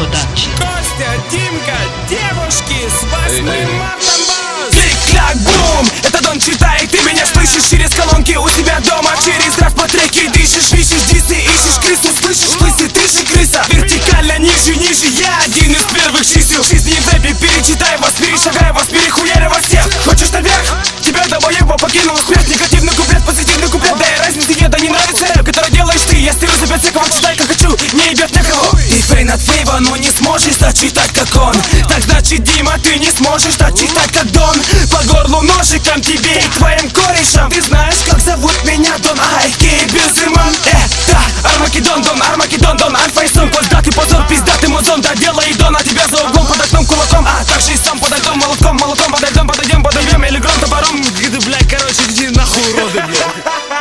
Production. Костя, Димка, девушки, с 8 марта босс! Клик-клак-бум! Это Дон читает, ты меня слышишь через колонки у себя дома. Через раз по треке дышишь, ищешь дисы, ищешь крысу. Слышишь мысли, ты же крыса. Вертикально ниже, ниже, я один из первых чисел. Жизни в рэпе, перечитай вас, перешагай вас, перехуяри вас всех. Хочешь наверх? Тебя долбоеба покинул успех. Негативный куплет, позитивный куплет. Да и разницы нет, да не нравится рэп, который делаешь ты. Я стырю за 5 секунд, читай как хочу, не ебет никого. Ты фейн от фейва, но не сможешь так читать как он. Так значит, Дима, ты не сможешь так читать как Дон. По горлу ножиком тебе и твоим корешам. Ты знаешь, как зовут меня, Дон Айки Безыман. Это Армагеддон, Дон, Армагеддон, Дон, Альфа и Сон. Класс, ты позор, пиздатый музон. Да делай Дон, а тебя за углом под окном кулаком. А также и сам под окном молотком, молотком. Подойдем, подойдем, подойдем, или гром топором. Блядь, короче, иди нахуй, уроды, блядь.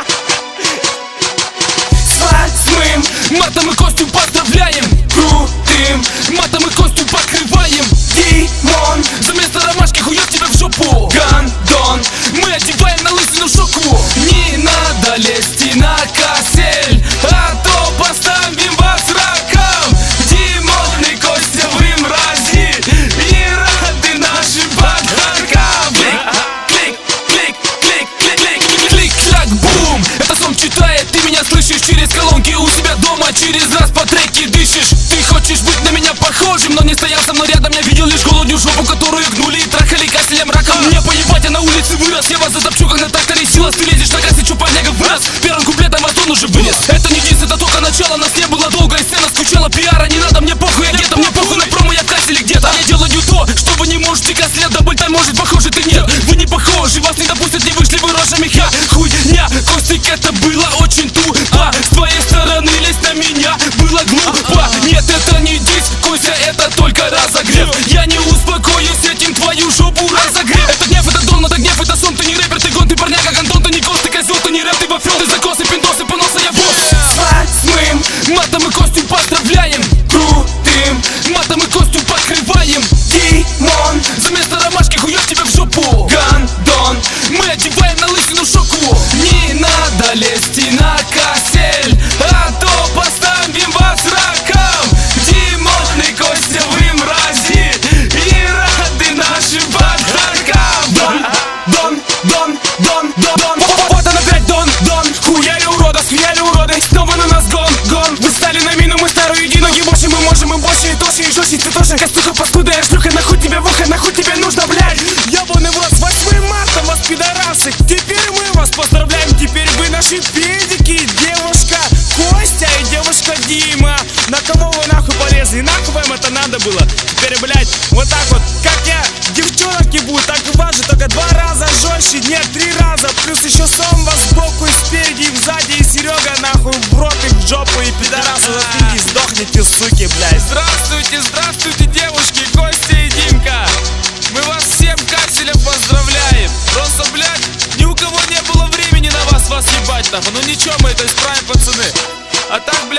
С 8 мартом и Костю поздравляем. Крутым матом и Костю покрываем. Димон, за место ромашки хуёт тебя в жопу. Гандон, мы одеваем на лысину шоку. Не надо лезть на касель, а то поставим вас раком. Димон и Костя, вы мрази, и рады нашим подаркам. Клик, клик, клик, клик, клик, клик, клик, клак, бум. Это сон читает, ты меня слышишь через колонки у себя дома. Через раз по треке дышишь. Ты хочешь быть на меня похожим, но не стоял со мной рядом. Я видел лишь голодную жопу, которую гнули и трахали каселем раком. Мне поебать, я на улице вырос. Я вас затопчу, как на тракторе силос. Ты лезешь на кассе, чупарняга вырос. Первым куплетом вас он уже вылез. Это не дисс, это только начало. Нас не было долго, и сцена скучала. Пиара не надо, мне похуй, я где-то. Мне похуй на промо, я в касселе где-то. Я делаю то, что вы не можете. Касселя дабл-тайм может, похоже ты нет. Вы не похожи, вас не допустят, не вышли вы рожами. Хуйня, Костик, это было очень тупо. С твоей стороны лезть на меня было глупо. Нет, это не дисс, Костя, это только разогрев. Я не успокоюсь, этим твою жопу разогрев. Это гнев, это Дон, это гнев, это сон. Ты не рэпер, ты гон, ты парняга, Антон, ты не гост, ты козел, ты не рэп, ты вофел, ты закосы, пиндосы, поноса, я босс. С 8 матом и Костю поздравляем. Крутым матом и Костю покрываем. Димон, за место ромашки хуёт тебя в жопу. Гандон, мы одеваем на лысину шоку. Не надо лезть на касель, а то поставим вас раком. Димон и Костя, вы мрази, и рады нашим подаркам. Дон, Дон, Дон, Дон, Дон. Вот он опять Дон, Дон. Хуяли уродов, схуяли уроды. Снова на нас гон, гон. Вы стали на мину, мы старую едину. Ебоши мы можем, и больше, и толще, и жестче. Ты тоже костюха, паскуда, я шлюха. Нахуй тебе в ухо, нахуй тебе нужно, блядь. Ёбаный в рот, с 8 марта вас, пидорасы. Теперь мы вас поздравляем, теперь вы наши педики. Девушка Костя и девушка Дима. На кого вы нахуй полезли? Нахуй вам это надо было? Теперь, блядь, вот так вот, как я девчонок ебу, так и вас же, только 2 раза жестче, нет, 3 раза. Плюс еще сом вас сбоку и спереди, и сзади, и Серега нахуй в рот и в жопу, и пидорасы заткнитесь, сдохните, суки, блядь. Здравствуйте, здравствуйте, девушки, Костя и Димка. Мы вас всем касселем поздравляем. Просто, блядь, ни у кого не было времени на вас ебать, нахуй. Ну ничего, мы это исправим, пацаны. А так,